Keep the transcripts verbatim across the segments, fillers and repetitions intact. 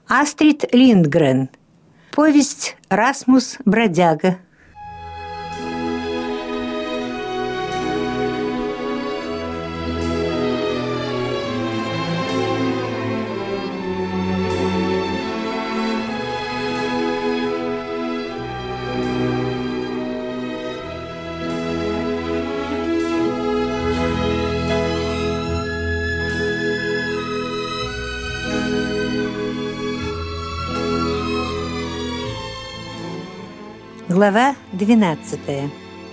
Астрид Линдгрен. Повесть «Расмус бродяга». Глава двенадцатая.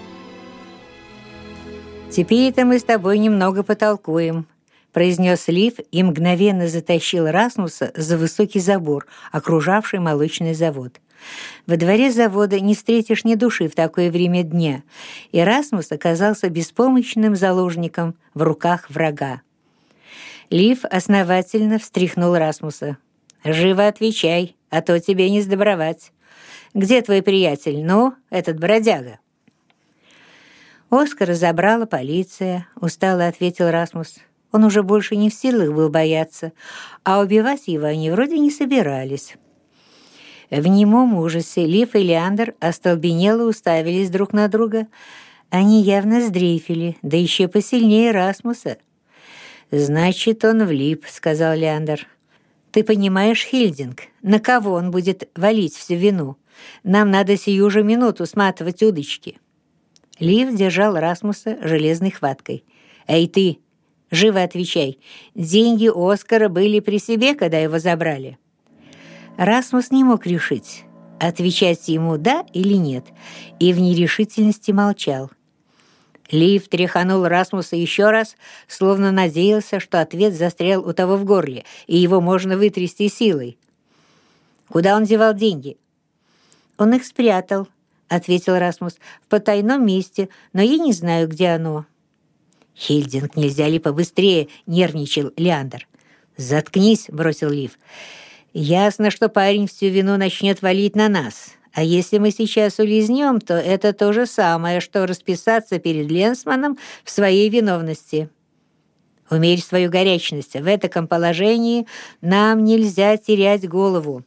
«Теперь-то мы с тобой немного потолкуем», — произнес Лив и мгновенно затащил Расмуса за высокий забор, окружавший молочный завод. Во дворе завода не встретишь ни души в такое время дня, и Расмус оказался беспомощным заложником в руках врага. Лив основательно встряхнул Расмуса. «Живо отвечай, а то тебе не сдобровать. Где твой приятель? Ну, этот бродяга?» «Оскара забрала полиция», — устало ответил Расмус. Он уже больше не в силах был бояться, а убивать его они вроде не собирались. В немом ужасе Лив и Леандр остолбенело уставились друг на друга. Они явно сдрейфили, да еще посильнее Расмуса. «Значит, он влип», — сказал Леандр. «Ты понимаешь, Хильдинг, на кого он будет валить всю вину? Нам надо сию же минуту сматывать удочки». Лив держал Расмуса железной хваткой. «Эй ты, живо отвечай, деньги Оскара были при себе, когда его забрали?» Расмус не мог решить, отвечать ему «да» или «нет», и в нерешительности молчал. Лив тряханул Расмуса еще раз, словно надеялся, что ответ застрял у того в горле, и его можно вытрясти силой. «Куда он девал деньги?» «Он их спрятал», — ответил Расмус, — «в потайном месте, но я не знаю, где оно». «Хильдинг, нельзя ли побыстрее?» — нервничал Леандр. «Заткнись», — бросил Лив. «Ясно, что парень всю вину начнет валить на нас. А если мы сейчас улизнем, то это то же самое, что расписаться перед Ленсманом в своей виновности. Умерь свою горячность. В этом положении нам нельзя терять голову».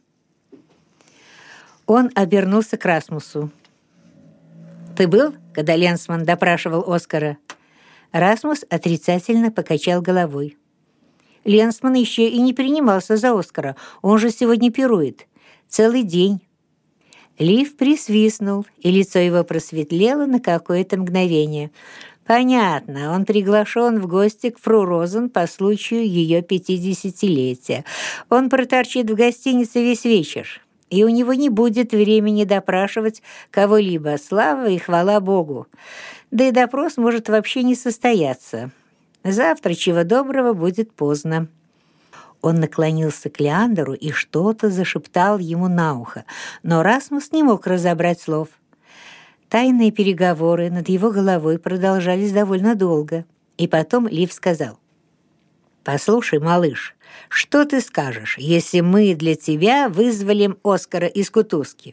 Он обернулся к Расмусу. «Ты был, когда Ленсман допрашивал Оскара?» Расмус отрицательно покачал головой. «Ленсман еще и не принимался за Оскара. Он же сегодня пирует. Целый день». Лив присвистнул, и лицо его просветлело на какое-то мгновение. «Понятно, он приглашен в гости к фру Розен по случаю ее пятидесятилетия. Он проторчит в гостинице весь вечер, и у него не будет времени допрашивать кого-либо, слава и хвала Богу. Да и допрос может вообще не состояться. Завтра, чего доброго, будет поздно». Он наклонился к Леандру и что-то зашептал ему на ухо, но Расмус не мог разобрать слов. Тайные переговоры над его головой продолжались довольно долго, и потом Лив сказал: «Послушай, малыш, что ты скажешь, если мы для тебя вызволим Оскара из кутузки?»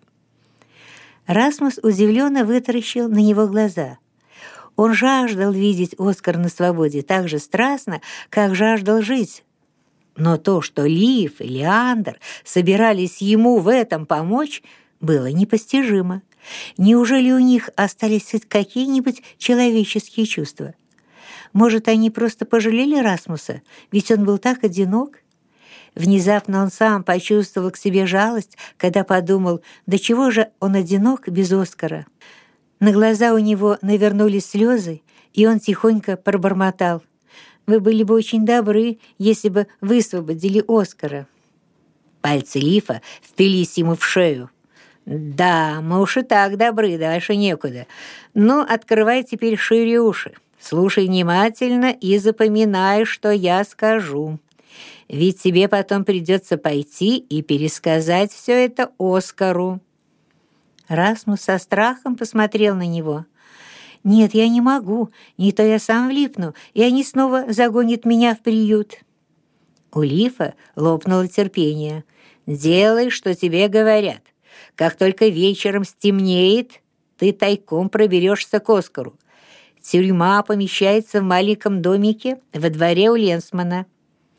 Расмус удивленно вытаращил на него глаза. Он жаждал видеть Оскара на свободе так же страстно, как жаждал жить. Но то, что Лив и Леандр собирались ему в этом помочь, было непостижимо. Неужели у них остались хоть какие-нибудь человеческие чувства? Может, они просто пожалели Расмуса, ведь он был так одинок? Внезапно он сам почувствовал к себе жалость, когда подумал, до чего же он одинок без Оскара. На глаза у него навернулись слезы, и он тихонько пробормотал: «Вы были бы очень добры, если бы высвободили Оскара». Пальцы Лифа впились ему в шею. «Да, мы уж и так добры, дальше некуда. Ну, открывай теперь шире уши. Слушай внимательно и запоминай, что я скажу. Ведь тебе потом придется пойти и пересказать все это Оскару». Расмус со страхом посмотрел на него. «Нет, я не могу, не то я сам влипну, и они снова загонят меня в приют». У Лифа лопнуло терпение. «Делай, что тебе говорят. Как только вечером стемнеет, ты тайком проберешься к Оскару. Тюрьма помещается в маленьком домике во дворе у Ленсмана.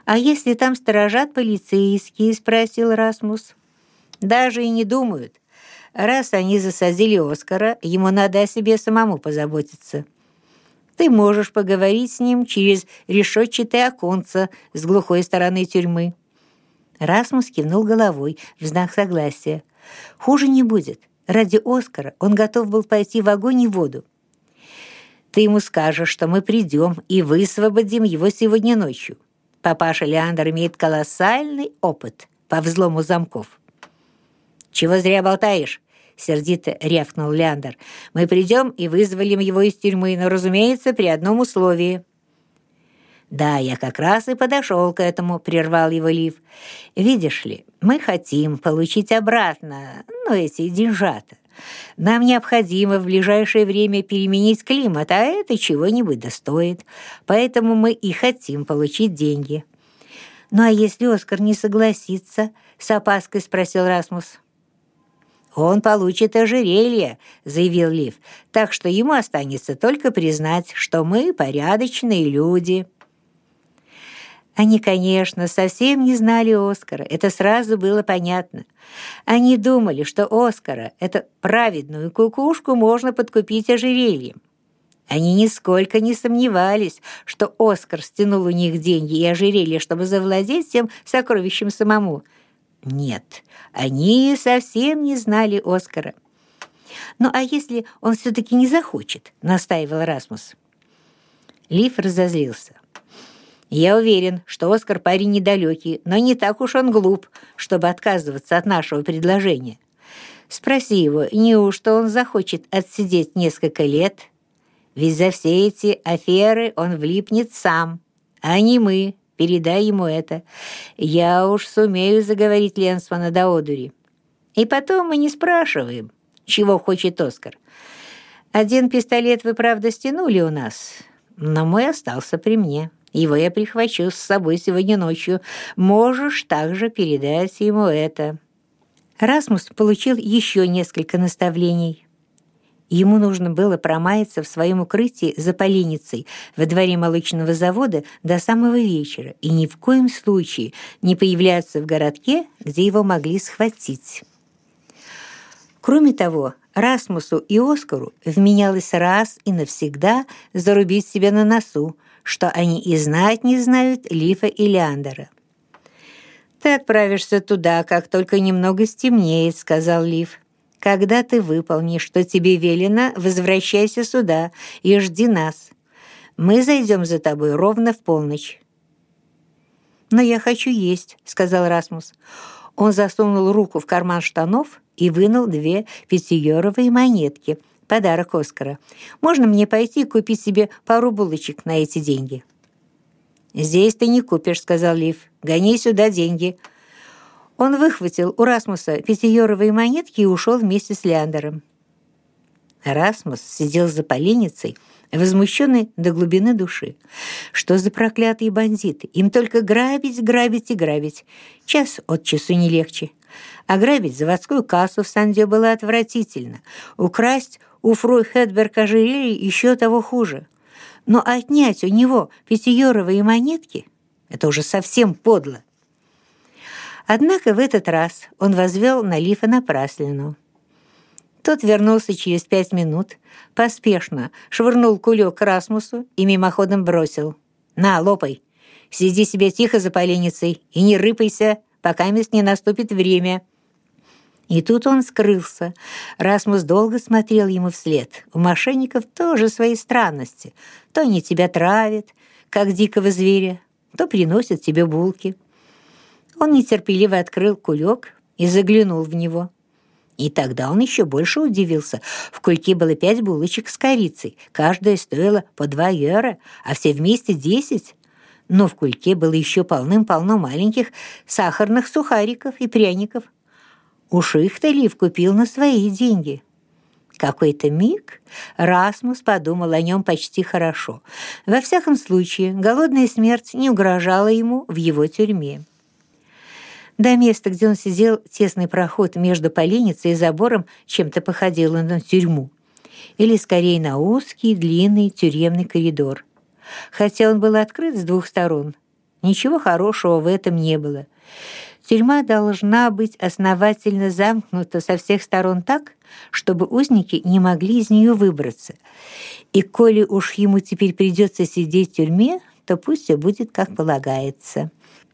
«А если там сторожат полицейские?» — спросил Расмус. «Даже и не думают. Раз они засадили Оскара, ему надо о себе самому позаботиться. Ты можешь поговорить с ним через решетчатое оконце с глухой стороны тюрьмы». Расмус кивнул головой в знак согласия. «Хуже не будет. Ради Оскара он готов был пойти в огонь и воду. Ты ему скажешь, что мы придем и высвободим его сегодня ночью. Папаша Леандр имеет колоссальный опыт по взлому замков». «Чего зря болтаешь?» — сердито рявкнул Леандр. «Мы придем и вызволим его из тюрьмы, но, разумеется, при одном условии». «Да, я как раз и подошел к этому», — прервал его Лив. «Видишь ли, мы хотим получить обратно, ну, эти деньжата. Нам необходимо в ближайшее время переменить климат, а это чего-нибудь достоит. Поэтому мы и хотим получить деньги». «Ну, а если Оскар не согласится?» — с опаской спросил Расмус. «Он получит ожерелье», — заявил Лив, «так что ему останется только признать, что мы порядочные люди». Они, конечно, совсем не знали Оскара, это сразу было понятно. Они думали, что Оскара, эту праведную кукушку, можно подкупить ожерельем. Они нисколько не сомневались, что Оскар стянул у них деньги и ожерелье, чтобы завладеть тем сокровищем самому. Нет, они совсем не знали Оскара. «Ну, а если он все-таки не захочет?» — настаивал Расмус. Лив разозлился. «Я уверен, что Оскар парень недалекий, но не так уж он глуп, чтобы отказываться от нашего предложения. Спроси его, неужто он захочет отсидеть несколько лет? Ведь за все эти аферы он влипнет сам, а не мы. Передай ему это. Я уж сумею заговорить Ленсмана до одури. И потом мы не спрашиваем, чего хочет Оскар. Один пистолет вы, правда, стянули у нас, но мой остался при мне. Его я прихвачу с собой сегодня ночью. Можешь также передать ему это». Расмус получил еще несколько наставлений. Ему нужно было промаяться в своем укрытии за поленницей во дворе молочного завода до самого вечера и ни в коем случае не появляться в городке, где его могли схватить. Кроме того, Расмусу и Оскару вменялось раз и навсегда зарубить себя на носу, что они и знать не знают Лифа и Леандера. «Ты отправишься туда, как только немного стемнеет», — сказал Лив. «Когда ты выполнишь, что тебе велено, возвращайся сюда и жди нас. Мы зайдем за тобой ровно в полночь». «Но я хочу есть», — сказал Расмус. Он засунул руку в карман штанов и вынул две пятиюровые монетки — подарок Оскара. «Можно мне пойти купить себе пару булочек на эти деньги?» «Здесь ты не купишь», — сказал Лив. «Гони сюда деньги». Он выхватил у Расмуса пятиюровые монетки и ушел вместе с Леандером. Расмус сидел за поленницей, возмущенный до глубины души. Что за проклятые бандиты? Им только грабить, грабить и грабить. Час от часу не легче. Ограбить заводскую кассу в Сандё было отвратительно. Украсть у фру Хедберг ожерелье еще того хуже. Но отнять у него пятиюровые монетки — это уже совсем подло. Однако в этот раз он возвел на Лифа напраслину. Тот вернулся через пять минут, поспешно швырнул кулек Расмусу и мимоходом бросил: «На, лопай! Сиди себе тихо за поленницей и не рыпайся, пока мест не наступит время». И тут он скрылся. Расмус долго смотрел ему вслед. У мошенников тоже свои странности. То они тебя травят, как дикого зверя, то приносят тебе булки. Он нетерпеливо открыл кулек и заглянул в него. И тогда он еще больше удивился. В кульке было пять булочек с корицей. Каждая стоила по два евро, а все вместе десять. Но в кульке было еще полным-полно маленьких сахарных сухариков и пряников. Уж их-то Лив купил на свои деньги. Какой-то миг Расмус подумал о нем почти хорошо. Во всяком случае, голодная смерть не угрожала ему в его тюрьме. До места, где он сидел, тесный проход между поленницей и забором чем-то походил на тюрьму. Или, скорее, на узкий, длинный тюремный коридор. Хотя он был открыт с двух сторон. Ничего хорошего в этом не было. Тюрьма должна быть основательно замкнута со всех сторон так, чтобы узники не могли из нее выбраться. И коли уж ему теперь придется сидеть в тюрьме, то пусть все будет как полагается.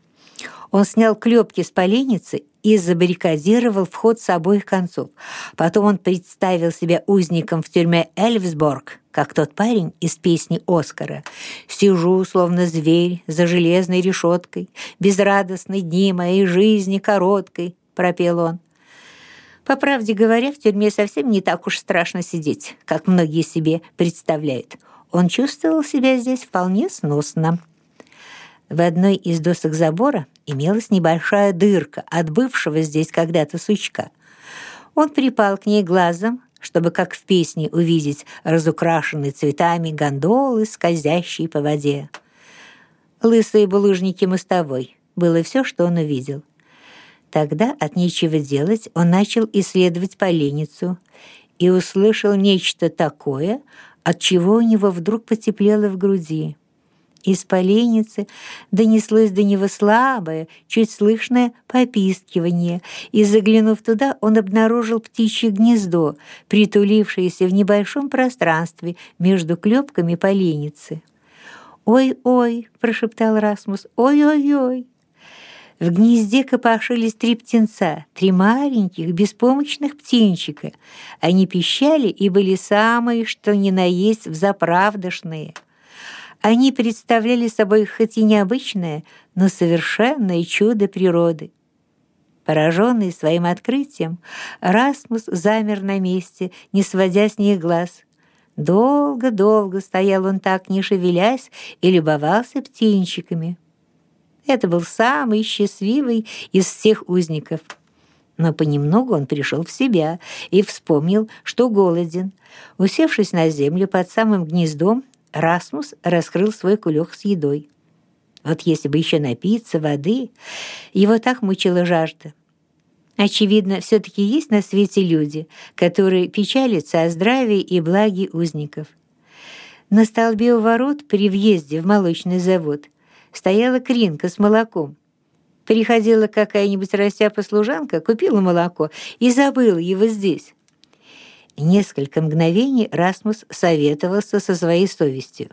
Он снял клепки с поленницы и забаррикадировал вход с обоих концов. Потом он представил себя узником в тюрьме Эльфсборг, как тот парень из песни Оскара. «Сижу, словно зверь, за железной решеткой, безрадостной дни моей жизни короткой», — пропел он. По правде говоря, в тюрьме совсем не так уж страшно сидеть, как многие себе представляют. Он чувствовал себя здесь вполне сносно. В одной из досок забора имелась небольшая дырка от бывшего здесь когда-то сучка. Он припал к ней глазом, чтобы, как в песне, увидеть разукрашенные цветами гондолы, скользящие по воде. Лысые булыжники мостовой — было все, что он увидел. Тогда от нечего делать он начал исследовать поленницу и услышал нечто такое, от чего у него вдруг потеплело в груди. Из поленницы донеслось до него слабое, чуть слышное попискивание, и, заглянув туда, он обнаружил птичье гнездо, притулившееся в небольшом пространстве между клепками поленницы. «Ой-ой!» — прошептал Расмус. «Ой-ой-ой!» В гнезде копошились три птенца, три маленьких, беспомощных птенчика. Они пищали и были самые, что ни на есть, взаправдошные. Они представляли собой хоть и необычное, но совершенное чудо природы. Пораженный своим открытием, Расмус замер на месте, не сводя с них глаз. Долго-долго стоял он так, не шевелясь, и любовался птенчиками. Это был самый счастливый из всех узников. Но понемногу он пришел в себя и вспомнил, что голоден. Усевшись на землю под самым гнездом, Расмус раскрыл свой кулек с едой. Вот если бы еще напиться воды, его так мучила жажда. Очевидно, все-таки есть на свете люди, которые печалятся о здравии и благе узников. На столбе у ворот при въезде в молочный завод стояла кринка с молоком. Приходила какая-нибудь растяпа-служанка, купила молоко и забыла его здесь. Несколько мгновений Расмус советовался со своей совестью.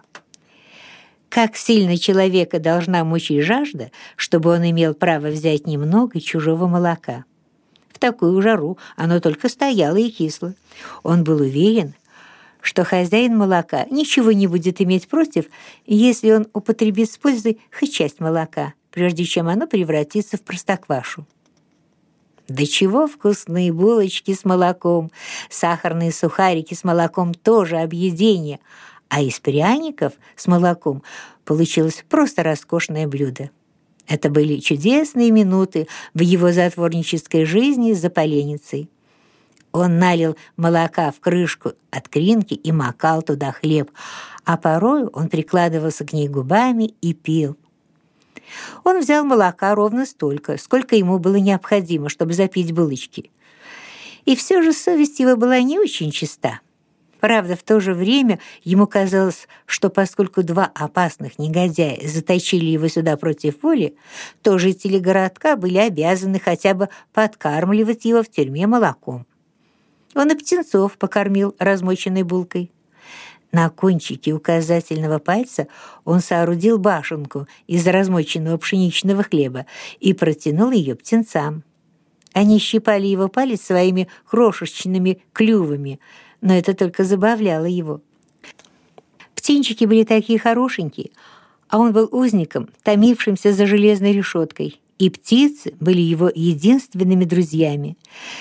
Как сильно человека должна мучить жажда, чтобы он имел право взять немного чужого молока? В такую жару оно только стояло и кисло. Он был уверен, что хозяин молока ничего не будет иметь против, если он употребит с пользой хоть часть молока, прежде чем оно превратится в простоквашу. Да чего вкусные булочки с молоком, сахарные сухарики с молоком тоже объедение, а из пряников с молоком получилось просто роскошное блюдо. Это были чудесные минуты в его затворнической жизни за поленницей. Он налил молока в крышку от кринки и макал туда хлеб, а порою он прикладывался к ней губами и пил. Он взял молока ровно столько, сколько ему было необходимо, чтобы запить булочки. И все же совесть его была не очень чиста. Правда, в то же время ему казалось, что поскольку два опасных негодяя заточили его сюда против воли, то жители городка были обязаны хотя бы подкармливать его в тюрьме молоком. Он и птенцов покормил размоченной булкой. На кончике указательного пальца он соорудил башенку из размоченного пшеничного хлеба и протянул ее птенцам. Они щипали его палец своими крошечными клювами, но это только забавляло его. Птенчики были такие хорошенькие, а он был узником, томившимся за железной решеткой, и птицы были его единственными друзьями.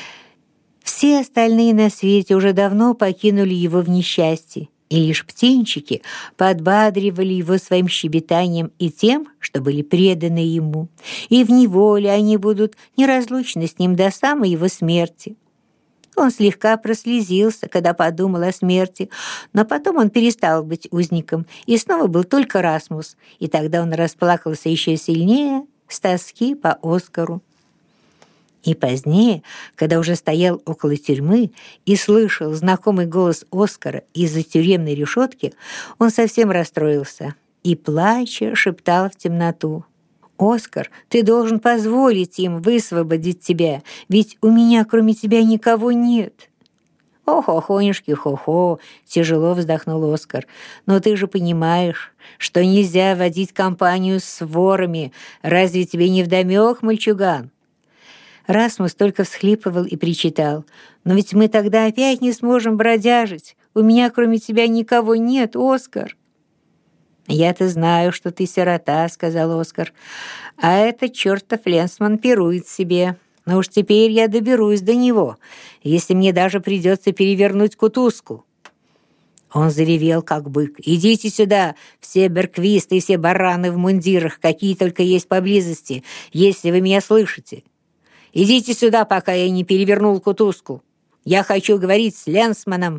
Все остальные на свете уже давно покинули его в несчастье, и лишь птенчики подбадривали его своим щебетанием и тем, что были преданы ему, и в неволе они будут неразлучны с ним до самой его смерти. Он слегка прослезился, когда подумал о смерти, но потом он перестал быть узником, и снова был только Расмус, и тогда он расплакался еще сильнее с тоски по Оскару. И позднее, когда уже стоял около тюрьмы и слышал знакомый голос Оскара из-за тюремной решетки, он совсем расстроился и, плача, шептал в темноту: «Оскар, ты должен позволить им высвободить тебя, ведь у меня кроме тебя никого нет». «Ох-охонюшки, хо-хо!» — тяжело вздохнул Оскар. «Но ты же понимаешь, что нельзя водить компанию с ворами. Разве тебе не вдомёк, мальчуган?» Расмус только всхлипывал и причитал. «Но ведь мы тогда опять не сможем бродяжить. У меня кроме тебя никого нет, Оскар». «Я-то знаю, что ты сирота», — сказал Оскар. «А этот чертов Ленсман пирует себе. Но уж теперь я доберусь до него, если мне даже придется перевернуть кутузку». Он заревел, как бык. «Идите сюда, все берквисты и все бараны в мундирах, какие только есть поблизости, если вы меня слышите. Идите сюда, пока я не перевернул кутузку. Я хочу говорить с Ленсманом».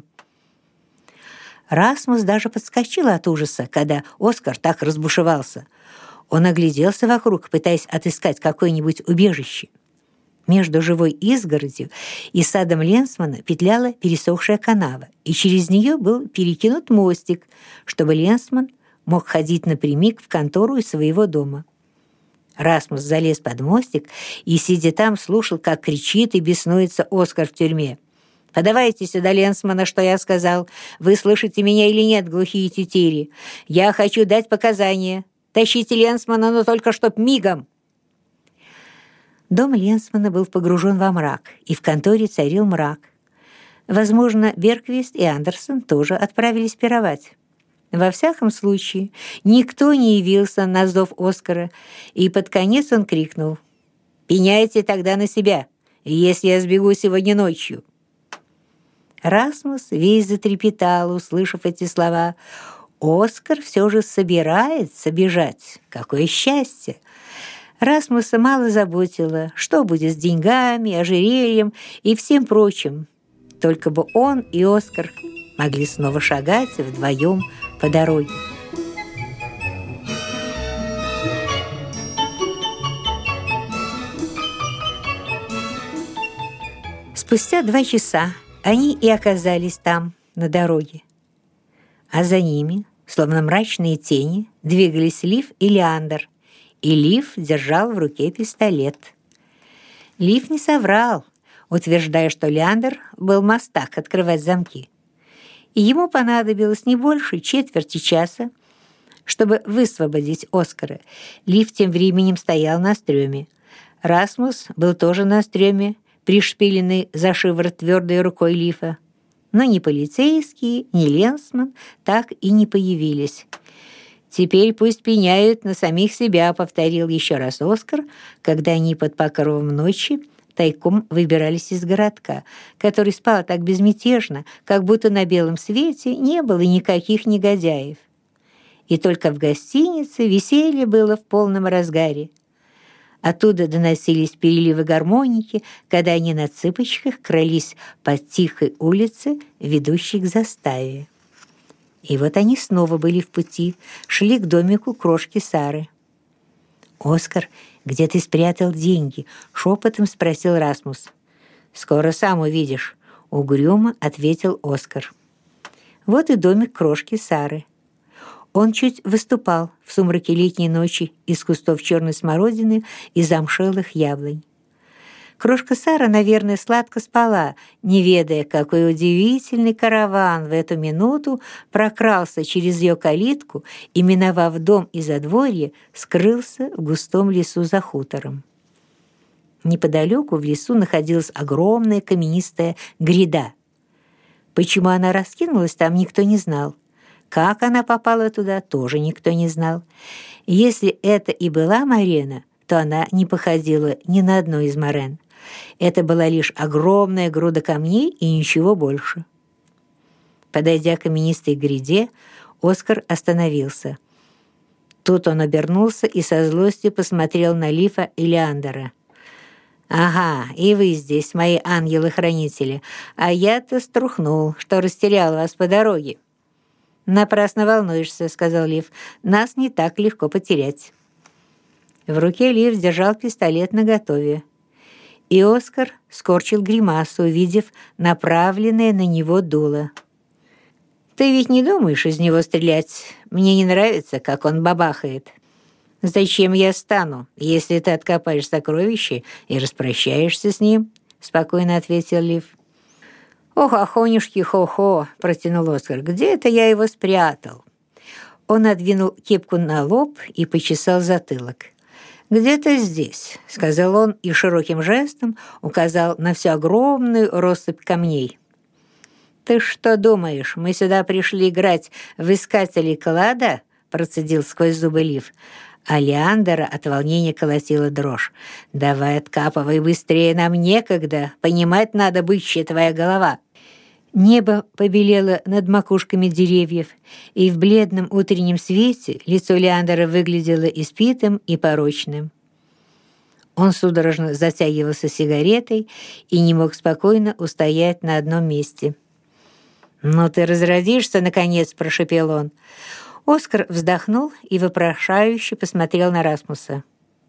Расмус даже подскочил от ужаса, когда Оскар так разбушевался. Он огляделся вокруг, пытаясь отыскать какое-нибудь убежище. Между живой изгородью и садом Ленсмана петляла пересохшая канава, и через нее был перекинут мостик, чтобы Ленсман мог ходить напрямик в контору из своего дома. Расмус залез под мостик и, сидя там, слушал, как кричит и беснуется Оскар в тюрьме. «Подавайте сюда Ленсмана, что я сказал. Вы слышите меня или нет, глухие тетири? Я хочу дать показания. Тащите Ленсмана, но только чтоб мигом». Дом Ленсмана был погружен во мрак, и в конторе царил мрак. Возможно, Берквист и Андерсон тоже отправились пировать. Во всяком случае, никто не явился на зов Оскара, и под конец он крикнул: «Пеняйте тогда на себя, если я сбегу сегодня ночью». Расмус весь затрепетал, услышав эти слова. Оскар все же собирается бежать. Какое счастье! Расмуса мало заботило, что будет с деньгами, ожерельем и всем прочим. Только бы он и Оскар могли снова шагать вдвоем по дороге. Спустя два часа они и оказались там, на дороге. А за ними, словно мрачные тени, двигались Лив и Леандр, и Лив держал в руке пистолет. Лив не соврал, утверждая, что Леандр был мастак открывать замки. И ему понадобилось не больше четверти часа, чтобы высвободить Оскара. Лив тем временем стоял на стреме. Расмус был тоже на стреме, пришпиленный за шиворот твердой рукой Лифа. Но ни полицейские, ни Ленсман так и не появились. «Теперь пусть пеняют на самих себя», — повторил еще раз Оскар, когда они под покровом ночи тайком выбирались из городка, который спал так безмятежно, как будто на белом свете не было никаких негодяев. И только в гостинице веселье было в полном разгаре. Оттуда доносились переливы гармоники, когда они на цыпочках крались по тихой улице, ведущей к заставе. И вот они снова были в пути, шли к домику крошки Сары. «Оскар, где ты спрятал деньги?» — шепотом спросил Расмус. «Скоро сам увидишь», — угрюмо ответил Оскар. Вот и домик крошки Сары. Он чуть выступал в сумраке летней ночи из кустов черной смородины и замшелых яблонь. Крошка Сара, наверное, сладко спала, не ведая, какой удивительный караван в эту минуту прокрался через ее калитку и, миновав дом и задворье, скрылся в густом лесу за хутором. Неподалеку в лесу находилась огромная каменистая гряда. Почему она раскинулась там, никто не знал. Как она попала туда, тоже никто не знал. Если это и была Морена, то она не походила ни на одну из морен. Это была лишь огромная груда камней и ничего больше. Подойдя к каменистой гряде, Оскар остановился. Тут он обернулся и со злостью посмотрел на Лифа и Леандера. «Ага, и вы здесь, мои ангелы-хранители, а я-то струхнул, что растерял вас по дороге». «Напрасно волнуешься», — сказал Лив. «Нас не так легко потерять». В руке Лив держал пистолет наготове. И Оскар скорчил гримасу, увидев направленное на него дуло. «Ты ведь не думаешь из него стрелять? Мне не нравится, как он бабахает». «Зачем я стану, если ты откопаешь сокровище и распрощаешься с ним?» — спокойно ответил Лив. «Ох, охонюшки, хо-хо!» — протянул Оскар. «Где это я его спрятал?» Он отвинул кепку на лоб и почесал затылок. «Где-то здесь», — сказал он и широким жестом указал на всю огромную россыпь камней. «Ты что думаешь, мы сюда пришли играть в искателей клада?» — процедил сквозь зубы Лив. А Леандра от волнения колотила дрожь. «Давай откапывай быстрее, нам некогда. Понимать надо, бычья твоя голова». Небо побелело над макушками деревьев, и в бледном утреннем свете лицо Леандра выглядело испитым и порочным. Он судорожно затягивался сигаретой и не мог спокойно устоять на одном месте. «Ну ты разродишься, наконец!» – прошепел он. Оскар вздохнул и вопрошающе посмотрел на Расмуса.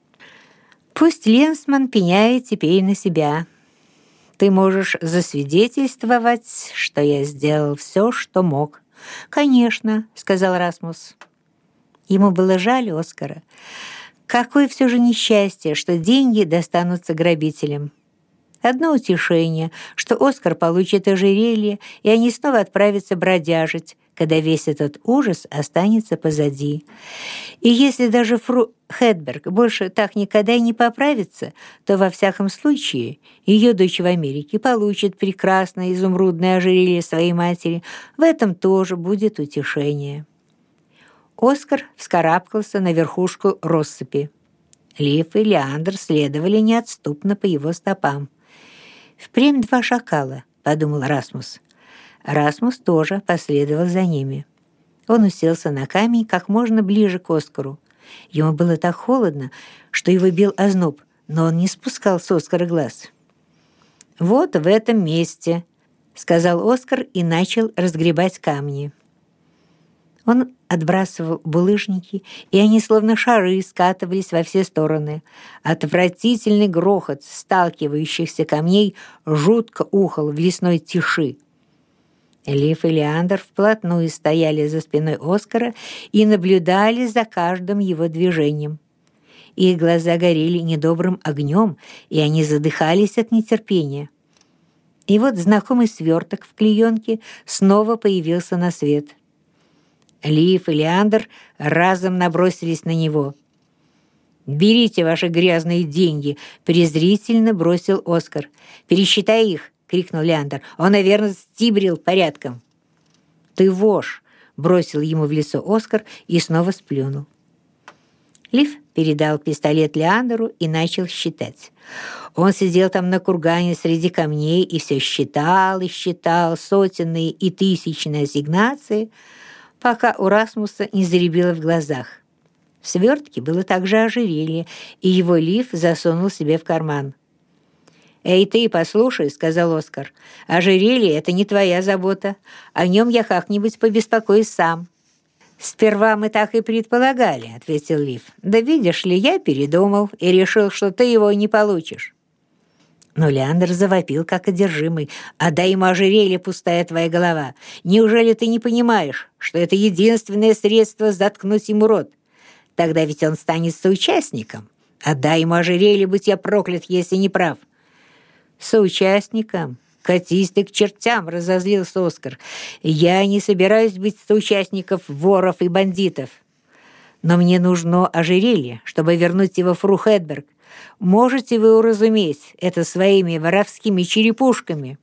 «Пусть Ленсман пеняет теперь на себя. Ты можешь засвидетельствовать, что я сделал все, что мог». «Конечно», — сказал Расмус. Ему было жаль Оскара. Какое все же несчастье, что деньги достанутся грабителям. Одно утешение, что Оскар получит ожерелье, и они снова отправятся бродяжить, когда весь этот ужас останется позади. И если даже фру Хедберг больше так никогда и не поправится, то во всяком случае ее дочь в Америке получит прекрасное изумрудное ожерелье своей матери. В этом тоже будет утешение. Оскар вскарабкался на верхушку россыпи. Лив и Леандр следовали неотступно по его стопам. «Впрямь два шакала», — подумал Расмус. Расмус тоже последовал за ними. Он уселся на камень как можно ближе к Оскару. Ему было так холодно, что его бил озноб, но он не спускал с Оскара глаз. «Вот в этом месте», — сказал Оскар и начал разгребать камни. Он отбрасывал булыжники, и они, словно шары, скатывались во все стороны. Отвратительный грохот сталкивающихся камней жутко ухал в лесной тиши. Лив и Леандр вплотную стояли за спиной Оскара и наблюдали за каждым его движением. Их глаза горели недобрым огнем, и они задыхались от нетерпения. И вот знакомый сверток в клеенке снова появился на свет. Лив и Леандр разом набросились на него. «Берите ваши грязные деньги!» — презрительно бросил Оскар. «Пересчитай их!» — крикнул Леандр. «Он, наверное, стибрил порядком». «Ты вошь!» — бросил ему в лицо Оскар и снова сплюнул. Лив передал пистолет Леандру и начал считать. Он сидел там на кургане среди камней и все считал и считал сотенные и тысячные ассигнации, пока у Расмуса не заребило в глазах. В свертке было также ожерелье, и его Лив засунул себе в карман. «Эй, ты, послушай», — сказал Оскар, — «ожерелье — это не твоя забота. О нем я как-нибудь побеспокоюсь сам». «Сперва мы так и предполагали», — ответил Лив. «Да видишь ли, я передумал и решил, что ты его не получишь». Но Леандр завопил, как одержимый. «Отдай ему ожерелье, пустая твоя голова! Неужели ты не понимаешь, что это единственное средство заткнуть ему рот? Тогда ведь он станет соучастником. Отдай ему ожерелье, будь я проклят, если не прав». «Соучастником? Катись ты к чертям!» — разозлился Оскар. «Я не собираюсь быть соучастником воров и бандитов. Но мне нужно ожерелье, чтобы вернуть его фру Хедберг. Можете вы уразуметь это своими воровскими черепушками?»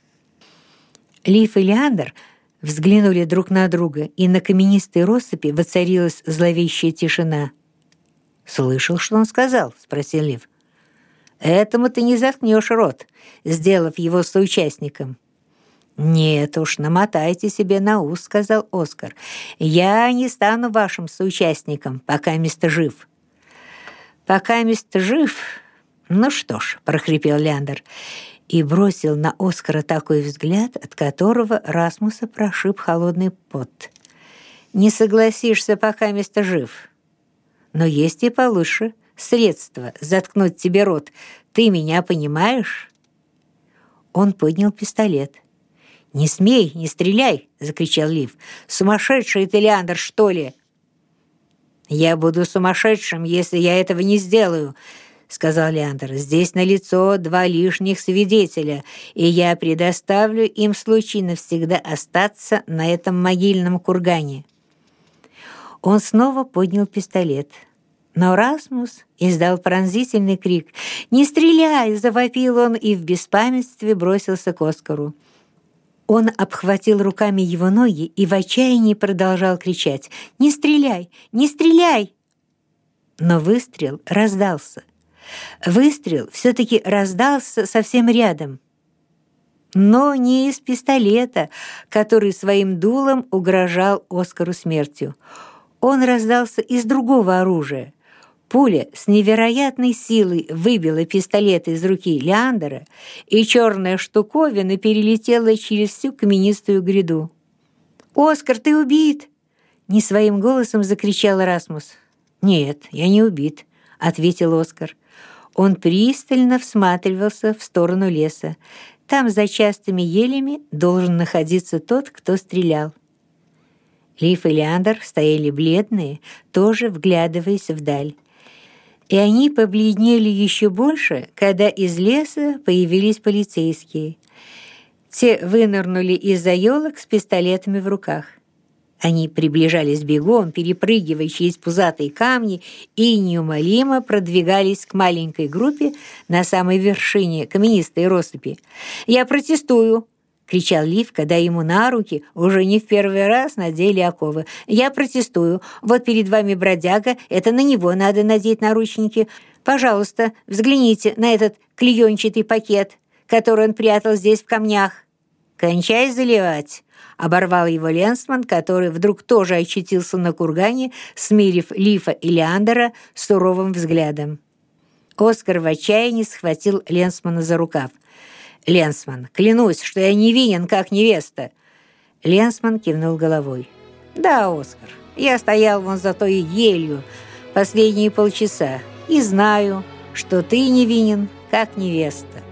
Лив и Леандр взглянули друг на друга, и на каменистой россыпи воцарилась зловещая тишина. «Слышал, что он сказал?» — спросил Лив. «Этому ты не заткнешь рот, сделав его соучастником». «Нет уж, намотайте себе на ус», — сказал Оскар. «Я не стану вашим соучастником, пока мистер жив». «Пока мистер жив? Ну что ж», — прохрипел Леандр и бросил на Оскара такой взгляд, от которого Расмуса прошиб холодный пот. «Не согласишься, пока мистер жив. Но есть и получше средство заткнуть тебе рот. Ты меня понимаешь?» Он поднял пистолет. «Не смей, не стреляй!» — закричал Лив. «Сумасшедший ты, Леандр, что ли?» «Я буду сумасшедшим, если я этого не сделаю», — сказал Леандр. «Здесь налицо два лишних свидетеля, и я предоставлю им случай навсегда остаться на этом могильном кургане». Он снова поднял пистолет. Но Расмус издал пронзительный крик. «Не стреляй!» — завопил он и в беспамятстве бросился к Оскару. Он обхватил руками его ноги и в отчаянии продолжал кричать: «Не стреляй! Не стреляй!» Но выстрел раздался. Выстрел все-таки раздался совсем рядом. Но не из пистолета, который своим дулом угрожал Оскару смертью. Он раздался из другого оружия. Пуля с невероятной силой выбила пистолет из руки Леандра, и черная штуковина перелетела через всю каменистую гряду. «Оскар, ты убит!» — не своим голосом закричал Расмус. «Нет, я не убит», — ответил Оскар. Он пристально всматривался в сторону леса. Там за частыми елями должен находиться тот, кто стрелял. Лив и Леандр стояли бледные, тоже вглядываясь вдаль. И они побледнели еще больше, когда из леса появились полицейские. Те вынырнули из-за елок с пистолетами в руках. Они приближались бегом, перепрыгивая через пузатые камни, и неумолимо продвигались к маленькой группе на самой вершине каменистой россыпи. «Я протестую!» — кричал Лив, когда ему на руки уже не в первый раз надели оковы. «Я протестую. Вот перед вами бродяга. Это на него надо надеть наручники. Пожалуйста, взгляните на этот клеенчатый пакет, который он прятал здесь в камнях». «Кончай заливать!» — оборвал его Ленсман, который вдруг тоже очутился на кургане, смирив Лифа и Леандра суровым взглядом. Оскар в отчаянии схватил Ленсмана за рукав. «Ленсман, клянусь, что я невинен, как невеста!» Ленсман кивнул головой. «Да, Оскар, я стоял вон за той елью последние полчаса и знаю, что ты невинен, как невеста».